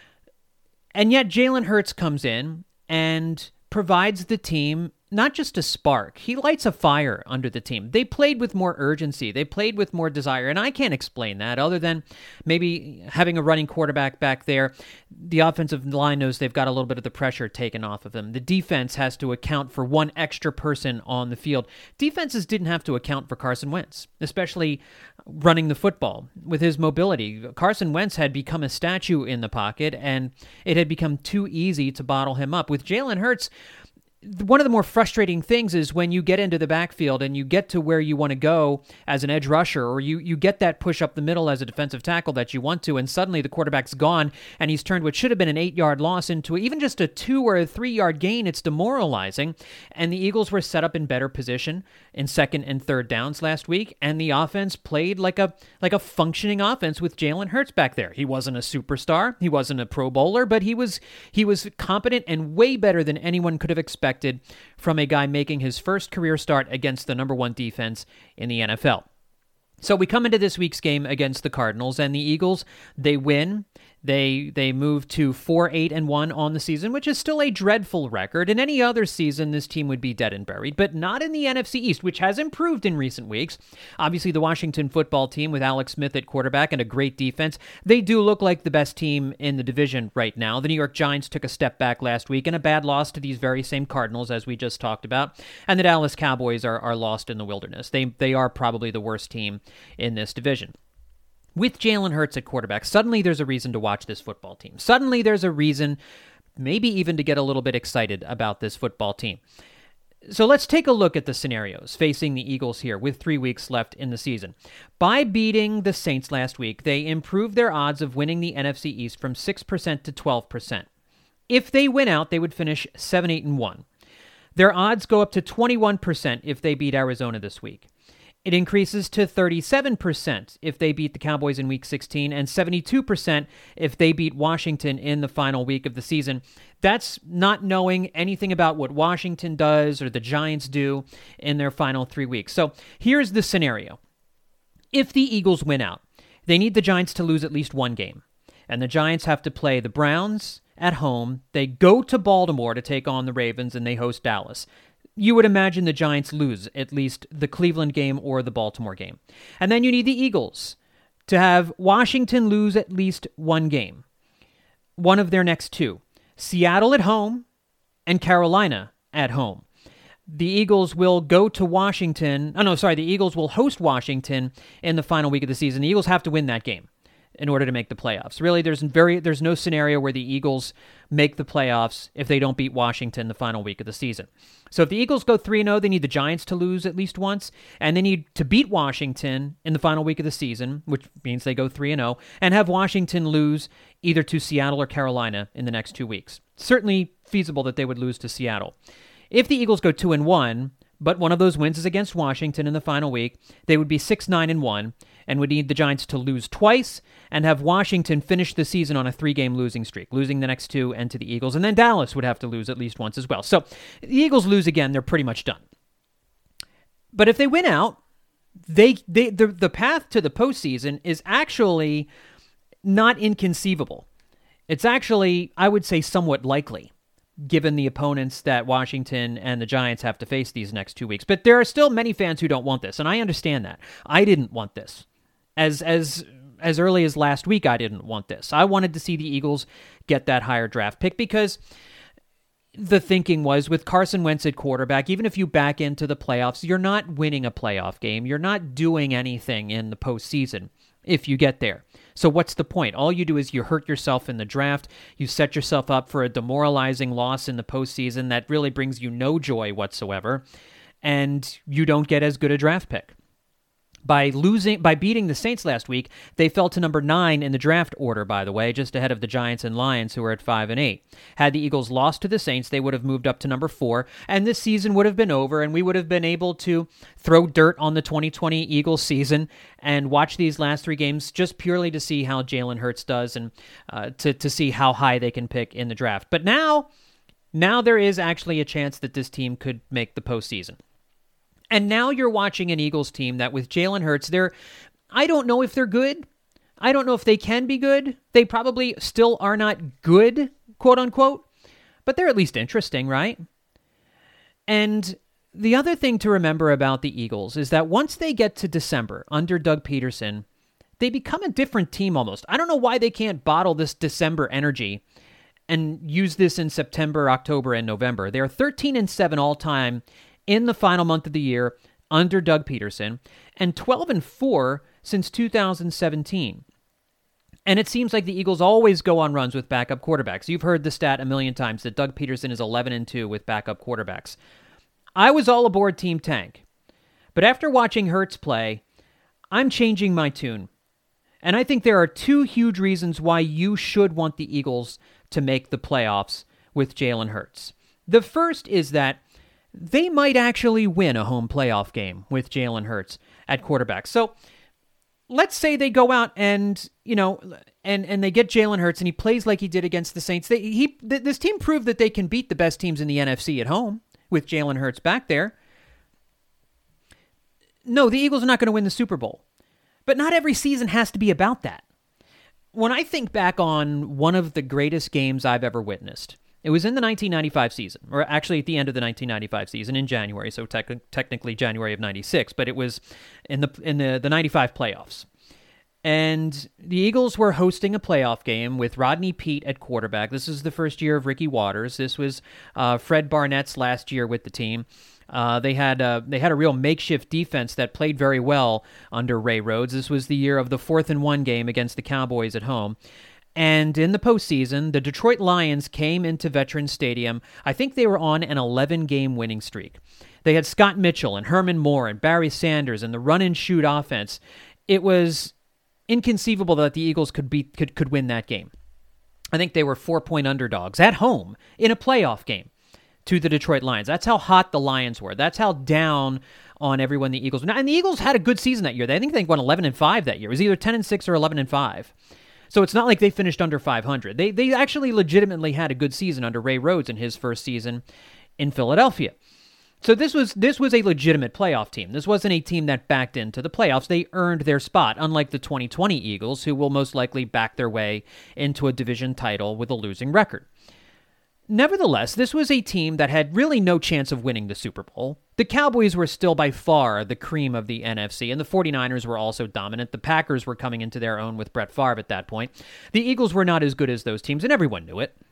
And yet Jalen Hurts comes in and provides the team not just a spark. He lights a fire under the team. They played with more urgency. They played with more desire, and I can't explain that other than maybe having a running quarterback back there. The offensive line knows they've got a little bit of the pressure taken off of them. The defense has to account for one extra person on the field. Defenses didn't have to account for Carson Wentz, especially running the football with his mobility. Carson Wentz had become a statue in the pocket, and it had become too easy to bottle him up. With Jalen Hurts, one of the more frustrating things is when you get into the backfield and you get to where you want to go as an edge rusher, or you, you get that push up the middle as a defensive tackle that you want to, and suddenly the quarterback's gone and he's turned what should have been an eight-yard loss into even just a two- or a three-yard gain. It's demoralizing, and the Eagles were set up in better position in second and third downs last week, and the offense played like a like a functioning offense with Jalen Hurts back there. He wasn't a superstar, he wasn't a Pro Bowler, but he was he was competent and way better than anyone could have expected from a guy making his first career start against the number one defense in the N F L. So we come into this week's game against the Cardinals, and the Eagles, they win. They they move to four eight and one on the season, which is still a dreadful record. In any other season, this team would be dead and buried, but not in the N F C East, which has improved in recent weeks. Obviously, the Washington football team with Alex Smith at quarterback and a great defense, they do look like the best team in the division right now. The New York Giants took a step back last week and a bad loss to these very same Cardinals, as we just talked about. And the Dallas Cowboys are, are lost in the wilderness. They they are probably the worst team in this division. With Jalen Hurts at quarterback, suddenly there's a reason to watch this football team. Suddenly there's a reason maybe even to get a little bit excited about this football team. So let's take a look at the scenarios facing the Eagles here with three weeks left in the season. By beating the Saints last week, they improved their odds of winning the N F C East from six percent to twelve percent. If they win out, they would finish seven eight and one. Their odds go up to twenty-one percent if they beat Arizona this week. It increases to thirty-seven percent if they beat the Cowboys in Week sixteen and seventy-two percent if they beat Washington in the final week of the season. That's not knowing anything about what Washington does or the Giants do in their final three weeks. So here's the scenario. If the Eagles win out, they need the Giants to lose at least one game. And the Giants have to play the Browns at home. They go to Baltimore to take on the Ravens, and they host Dallas. You would imagine the Giants lose at least the Cleveland game or the Baltimore game. And then you need the Eagles to have Washington lose at least one game, one of their next two. Seattle at home and Carolina at home. The Eagles will go to Washington. Oh, no, sorry. The Eagles will host Washington in the final week of the season. The Eagles have to win that game in order to make the playoffs. Really, there's very there's no scenario where the Eagles make the playoffs if they don't beat Washington the final week of the season. So if the Eagles go three and oh, they need the Giants to lose at least once, and they need to beat Washington in the final week of the season, which means they go three and oh, and have Washington lose either to Seattle or Carolina in the next two weeks. Certainly feasible that they would lose to Seattle. If the Eagles go two and one, but one of those wins is against Washington in the final week, they would be six nine and one and would need the Giants to lose twice and have Washington finish the season on a three-game losing streak, losing the next two and to the Eagles. And then Dallas would have to lose at least once as well. So the Eagles lose again, they're pretty much done. But if they win out, they, they the, the path to the postseason is actually not inconceivable. It's actually, I would say, somewhat likely, given the opponents that Washington and the Giants have to face these next two weeks. But there are still many fans who don't want this, and I understand that. I didn't want this. As as as early as last week, I didn't want this. I wanted to see the Eagles get that higher draft pick because the thinking was with Carson Wentz at quarterback, even if you back into the playoffs, you're not winning a playoff game. You're not doing anything in the postseason if you get there. So what's the point? All you do is you hurt yourself in the draft. You set yourself up for a demoralizing loss in the postseason that really brings you no joy whatsoever, and you don't get as good a draft pick. By losing, by beating the Saints last week, they fell to number nine in the draft order, by the way, just ahead of the Giants and Lions, who are at five and eight. Had the Eagles lost to the Saints, they would have moved up to number four, and this season would have been over, and we would have been able to throw dirt on the twenty twenty Eagles season and watch these last three games just purely to see how Jalen Hurts does and uh, to to see how high they can pick in the draft. But now, now there is actually a chance that this team could make the postseason. And now you're watching an Eagles team that with Jalen Hurts, they're, I don't know if they're good. I don't know if they can be good. They probably still are not good, quote unquote, but they're at least interesting, right? And the other thing to remember about the Eagles is that once they get to December under Doug Peterson, they become a different team almost. I don't know why they can't bottle this December energy and use this in September, October, and November. They're thirteen and seven all time in the final month of the year under Doug Peterson, and twelve and four since two thousand seventeen. And it seems like the Eagles always go on runs with backup quarterbacks. You've heard the stat a million times that Doug Peterson is eleven and two with backup quarterbacks. I was all aboard Team Tank, but after watching Hurts play, I'm changing my tune. And I think there are two huge reasons why you should want the Eagles to make the playoffs with Jalen Hurts. The first is that they might actually win a home playoff game with Jalen Hurts at quarterback. So let's say they go out and, you know, and, and they get Jalen Hurts and he plays like he did against the Saints. They, he th- This team proved that they can beat the best teams in the N F C at home with Jalen Hurts back there. No, the Eagles are not going to win the Super Bowl. But not every season has to be about that. When I think back on one of the greatest games I've ever witnessed, it was in the nineteen ninety-five season, or actually at the end of the nineteen ninety-five season in January, so te- technically January of ninety-six, but it was in the in the, the ninety-five playoffs. And the Eagles were hosting a playoff game with Rodney Peete at quarterback. This is the first year of Ricky Watters. This was uh, Fred Barnett's last year with the team. Uh, they had uh, they had a real makeshift defense that played very well under Ray Rhodes. This was the year of the fourth and one game against the Cowboys at home. And in the postseason, the Detroit Lions came into Veterans Stadium. I think they were on an eleven-game winning streak. They had Scott Mitchell and Herman Moore and Barry Sanders and the run-and-shoot offense. It was inconceivable that the Eagles could beat could could win that game. I think they were four-point underdogs at home in a playoff game to the Detroit Lions. That's how hot the Lions were. That's how down on everyone the Eagles were. And the Eagles had a good season that year. I think they won eleven and five that year. It was either ten and six or eleven and five. So it's not like they finished under five hundred. They they actually legitimately had a good season under Ray Rhodes in his first season in Philadelphia. So this was this was a legitimate playoff team. This wasn't a team that backed into the playoffs. They earned their spot, unlike the twenty twenty Eagles, who will most likely back their way into a division title with a losing record. Nevertheless, this was a team that had really no chance of winning the Super Bowl. The Cowboys were still by far the cream of the N F C, and the 49ers were also dominant. The Packers were coming into their own with Brett Favre at that point. The Eagles were not as good as those teams, and everyone knew it.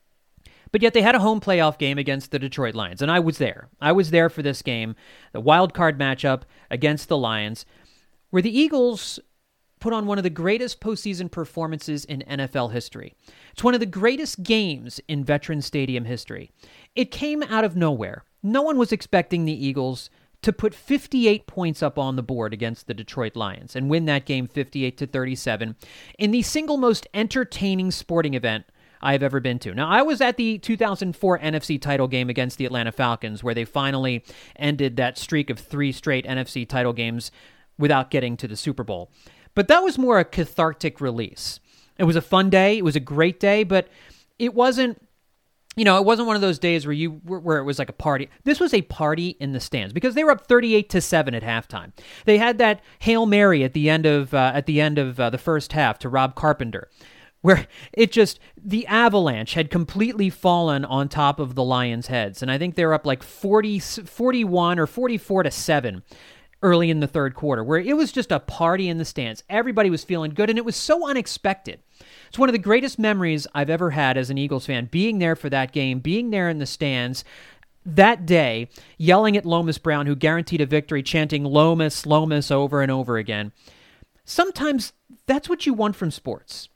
But yet they had a home playoff game against the Detroit Lions, and I was there. I was there for this game, the wild card matchup against the Lions, where the Eagles put on one of the greatest postseason performances in N F L history. It's one of the greatest games in Veterans Stadium history. It came out of nowhere. No one was expecting the Eagles to put fifty-eight points up on the board against the Detroit Lions and win that game fifty-eight to thirty-seven in the single most entertaining sporting event I've ever been to. Now, I was at the two thousand four N F C title game against the Atlanta Falcons, where they finally ended that streak of three straight N F C title games without getting to the Super Bowl. But that was more a cathartic release. It was a fun day. It was a great day, but it wasn't, you know, it wasn't one of those days where you where it was like a party. This was a party in the stands because they were up thirty-eight to seven at halftime. They had that Hail Mary at the end of uh, at the end of uh, the first half to Rob Carpenter, where it just, the avalanche had completely fallen on top of the Lions' heads. And I think they were up like forty, forty-one or forty-four to seven early in the third quarter, where it was just a party in the stands. Everybody was feeling good, and it was so unexpected. It's one of the greatest memories I've ever had as an Eagles fan, being there for that game, being there in the stands that day, yelling at Lomas Brown, who guaranteed a victory, chanting Lomas, Lomas over and over again. Sometimes that's what you want from sports.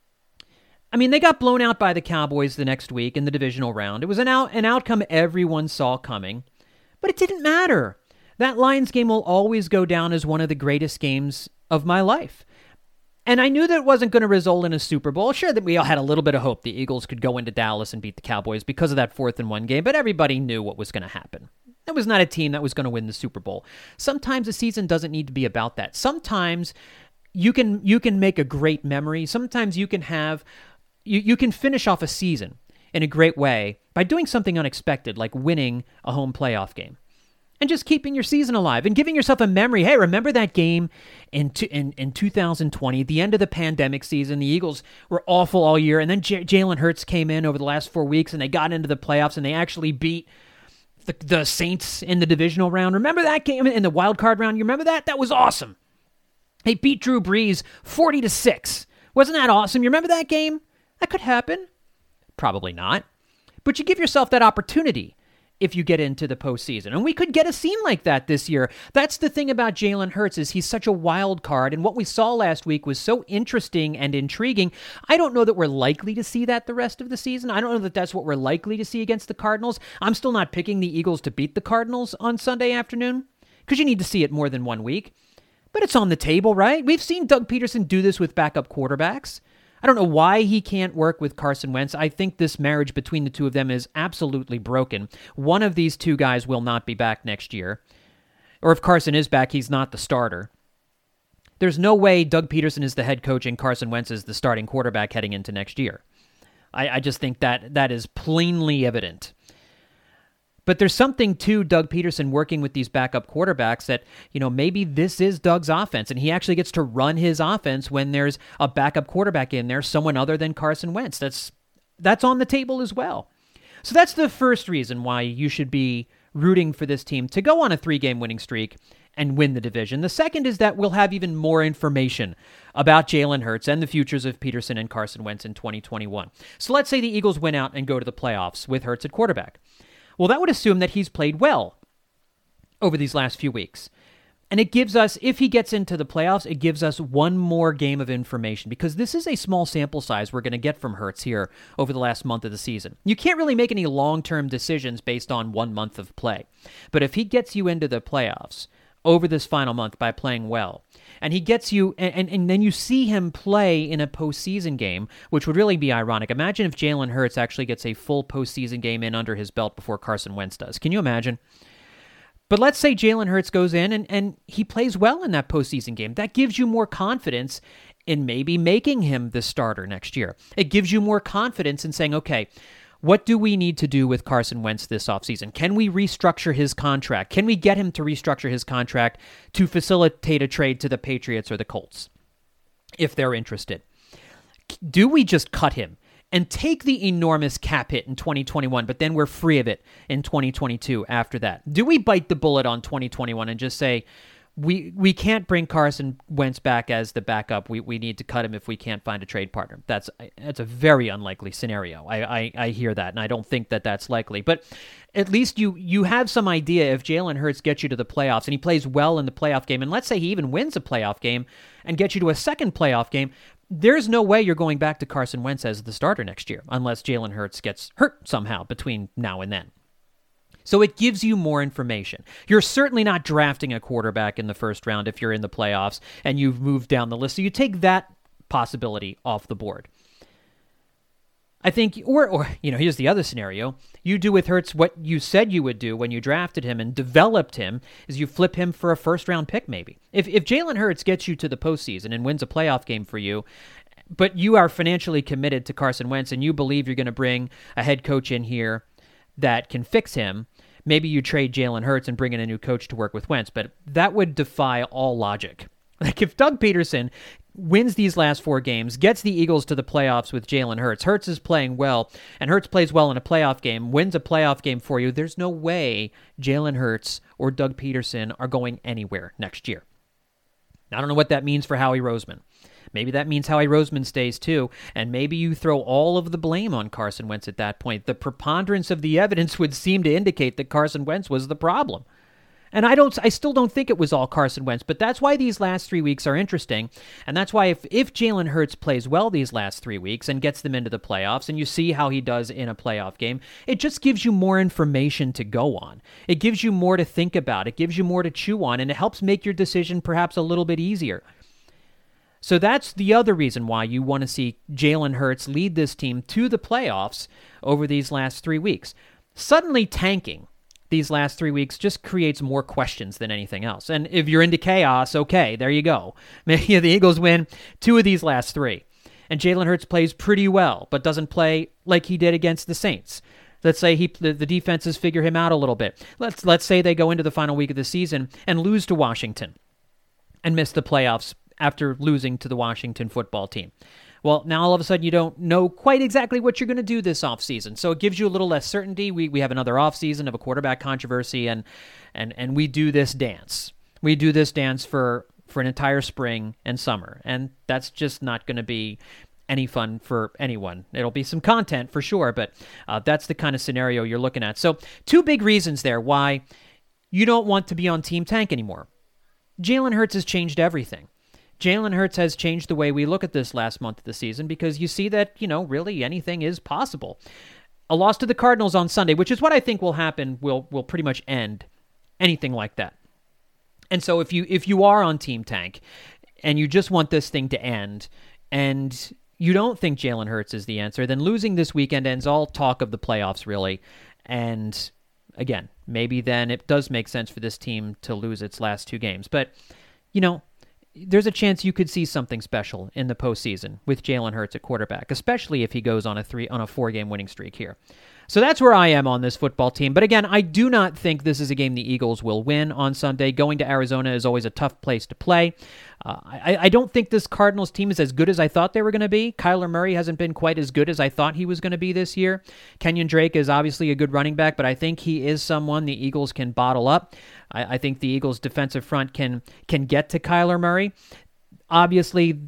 I mean, they got blown out by the Cowboys the next week in the divisional round. It was an out, an outcome everyone saw coming, but it didn't matter. That Lions game will always go down as one of the greatest games of my life. And I knew that it wasn't going to result in a Super Bowl. Sure, that we all had a little bit of hope the Eagles could go into Dallas and beat the Cowboys because of that fourth and one game, but everybody knew what was going to happen. That was not a team that was going to win the Super Bowl. Sometimes a season doesn't need to be about that. Sometimes you can you can make a great memory. Sometimes you can have you, you can finish off a season in a great way by doing something unexpected, like winning a home playoff game. And just keeping your season alive and giving yourself a memory. Hey, remember that game in t- in, in two thousand twenty, at the end of the pandemic season? The Eagles were awful all year, and then J- Jalen Hurts came in over the last four weeks, and they got into the playoffs, and they actually beat the, the Saints in the divisional round. Remember that game in the wild card round? You remember that? That was awesome. They beat Drew Brees forty to six. Wasn't that awesome? You remember that game? That could happen. Probably not. But you give yourself that opportunity if you get into the postseason. And we could get a scene like that this year. That's the thing about Jalen Hurts, is he's such a wild card, and what we saw last week was so interesting and intriguing. I don't know that we're likely to see that the rest of the season. I don't know that that's what we're likely to see against the Cardinals. I'm still not picking the Eagles to beat the Cardinals on Sunday afternoon, because you need to see it more than one week. But it's on the table, right? We've seen Doug Peterson do this with backup quarterbacks. I don't know why he can't work with Carson Wentz. I think this marriage between the two of them is absolutely broken. One of these two guys will not be back next year. Or if Carson is back, he's not the starter. There's no way Doug Peterson is the head coach and Carson Wentz is the starting quarterback heading into next year. I, I just think that that is plainly evident. But there's something to Doug Peterson working with these backup quarterbacks that, you know, maybe this is Doug's offense, and he actually gets to run his offense when there's a backup quarterback in there, someone other than Carson Wentz. That's that's on the table as well. So that's the first reason why you should be rooting for this team to go on a three-game winning streak and win the division. The second is that we'll have even more information about Jalen Hurts and the futures of Peterson and Carson Wentz in twenty twenty-one. So let's say the Eagles win out and go to the playoffs with Hurts at quarterback. Well, that would assume that he's played well over these last few weeks. And it gives us, if he gets into the playoffs, it gives us one more game of information, because this is a small sample size we're going to get from Hurts here over the last month of the season. You can't really make any long-term decisions based on one month of play. But if he gets you into the playoffs over this final month by playing well, and he gets you, and, and, and then you see him play in a postseason game, which would really be ironic. Imagine if Jalen Hurts actually gets a full postseason game in under his belt before Carson Wentz does. Can you imagine? But let's say Jalen Hurts goes in and, and he plays well in that postseason game. That gives you more confidence in maybe making him the starter next year. It gives you more confidence in saying, okay, what do we need to do with Carson Wentz this offseason? Can we restructure his contract? Can we get him to restructure his contract to facilitate a trade to the Patriots or the Colts, if they're interested? Do we just cut him and take the enormous cap hit in twenty twenty-one, but then we're free of it in twenty twenty-two after that? Do we bite the bullet on twenty twenty-one and just say, we we can't bring Carson Wentz back as the backup, we we need to cut him if we can't find a trade partner? That's that's a very unlikely scenario. I, I, I hear that, and I don't think that that's likely. But at least you you have some idea if Jalen Hurts gets you to the playoffs and he plays well in the playoff game, and let's say he even wins a playoff game and gets you to a second playoff game, there's no way you're going back to Carson Wentz as the starter next year unless Jalen Hurts gets hurt somehow between now and then. So it gives you more information. You're certainly not drafting a quarterback in the first round if you're in the playoffs and you've moved down the list. So you take that possibility off the board. I think, or, or you know, here's the other scenario. You do with Hurts what you said you would do when you drafted him and developed him, is you flip him for a first-round pick maybe. If if Jalen Hurts gets you to the postseason and wins a playoff game for you, but you are financially committed to Carson Wentz and you believe you're going to bring a head coach in here that can fix him, maybe you trade Jalen Hurts and bring in a new coach to work with Wentz, but that would defy all logic. Like if Doug Peterson wins these last four games, gets the Eagles to the playoffs with Jalen Hurts, Hurts is playing well, and Hurts plays well in a playoff game, wins a playoff game for you, there's no way Jalen Hurts or Doug Peterson are going anywhere next year. I don't know what that means for Howie Roseman. Maybe that means Howie Roseman stays too, and maybe you throw all of the blame on Carson Wentz at that point. The preponderance of the evidence would seem to indicate that Carson Wentz was the problem. And I don't, I still don't think it was all Carson Wentz, but that's why these last three weeks are interesting. And that's why if, if Jalen Hurts plays well these last three weeks and gets them into the playoffs, and you see how he does in a playoff game, it just gives you more information to go on. It gives you more to think about. It gives you more to chew on, and it helps make your decision perhaps a little bit easier. So that's the other reason why you want to see Jalen Hurts lead this team to the playoffs over these last three weeks. Suddenly tanking these last three weeks just creates more questions than anything else. And if you're into chaos, okay, there you go. Maybe the Eagles win two of these last three, and Jalen Hurts plays pretty well, but doesn't play like he did against the Saints. Let's say he the, the defenses figure him out a little bit. Let's let's say they go into the final week of the season and lose to Washington and miss the playoffs after losing to the Washington football team. Well, now all of a sudden you don't know quite exactly what you're going to do this offseason. So it gives you a little less certainty. We we have another offseason of a quarterback controversy, and and and we do this dance. We do this dance for, for an entire spring and summer. And that's just not going to be any fun for anyone. It'll be some content for sure, but uh, that's the kind of scenario you're looking at. So two big reasons there why you don't want to be on Team Tank anymore. Jalen Hurts has changed everything. Jalen Hurts has changed the way we look at this last month of the season, because you see that, you know, really anything is possible. A loss to the Cardinals on Sunday, which is what I think will happen, will will pretty much end anything like that. And so if you if you are on Team Tank and you just want this thing to end and you don't think Jalen Hurts is the answer, then losing this weekend ends all talk of the playoffs, really. And again, maybe then it does make sense for this team to lose its last two games. But, you know, there's a chance you could see something special in the postseason with Jalen Hurts at quarterback, especially if he goes on a three on a four-game winning streak here. So that's where I am on this football team. But again, I do not think this is a game the Eagles will win on Sunday. Going to Arizona is always a tough place to play. Uh, I, I don't think this Cardinals team is as good as I thought they were going to be. Kyler Murray hasn't been quite as good as I thought he was going to be this year. Kenyon Drake is obviously a good running back, but I think he is someone the Eagles can bottle up. I, I think the Eagles' defensive front can can get to Kyler Murray. Obviously,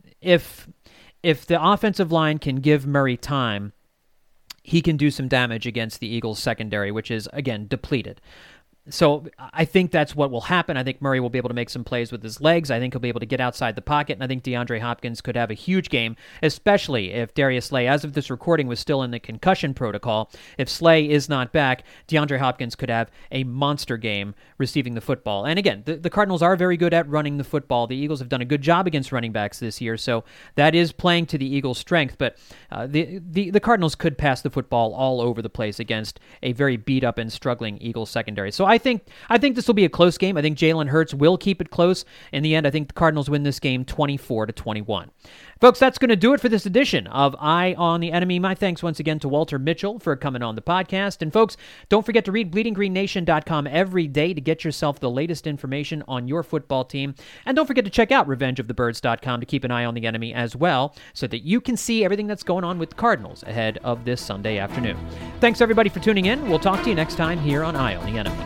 if if the offensive line can give Murray time, he can do some damage against the Eagles' secondary, which is, again, depleted. So I think that's what will happen. I think Murray will be able to make some plays with his legs. I think he'll be able to get outside the pocket, and I think DeAndre Hopkins could have a huge game, especially if Darius Slay, as of this recording, was still in the concussion protocol. If Slay is not back, DeAndre Hopkins could have a monster game receiving the football. And again, the, the Cardinals are very good at running the football. The Eagles have done a good job against running backs this year, so that is playing to the Eagles' strength. But uh, the, the, the Cardinals could pass the football all over the place against a very beat-up and struggling Eagles secondary. So I think I think this will be a close game. I think Jalen Hurts will keep it close. In the end, I think the Cardinals win this game twenty-four to twenty-one. Folks, that's going to do it for this edition of Eye on the Enemy. My thanks once again to Walter Mitchell for coming on the podcast. And folks, don't forget to read bleeding green nation dot com every day to get yourself the latest information on your football team. And don't forget to check out revenge of the birds dot com to keep an eye on the enemy as well, so that you can see everything that's going on with the Cardinals ahead of this Sunday afternoon. Thanks everybody for tuning in. We'll talk to you next time here on Eye on the Enemy.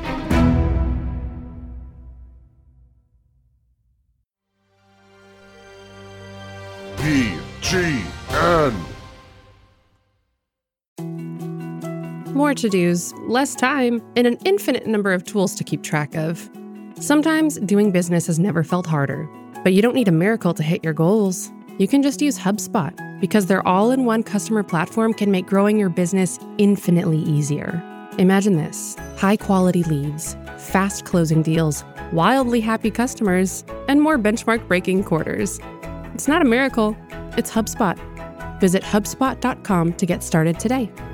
B G N. More to-dos, less time, and an infinite number of tools to keep track of. Sometimes doing business has never felt harder, but you don't need a miracle to hit your goals. You can just use HubSpot, because their all-in-one customer platform can make growing your business infinitely easier. Imagine this: high-quality leads, fast closing deals, wildly happy customers, and more benchmark-breaking quarters. It's not a miracle, it's HubSpot. Visit HubSpot dot com to get started today.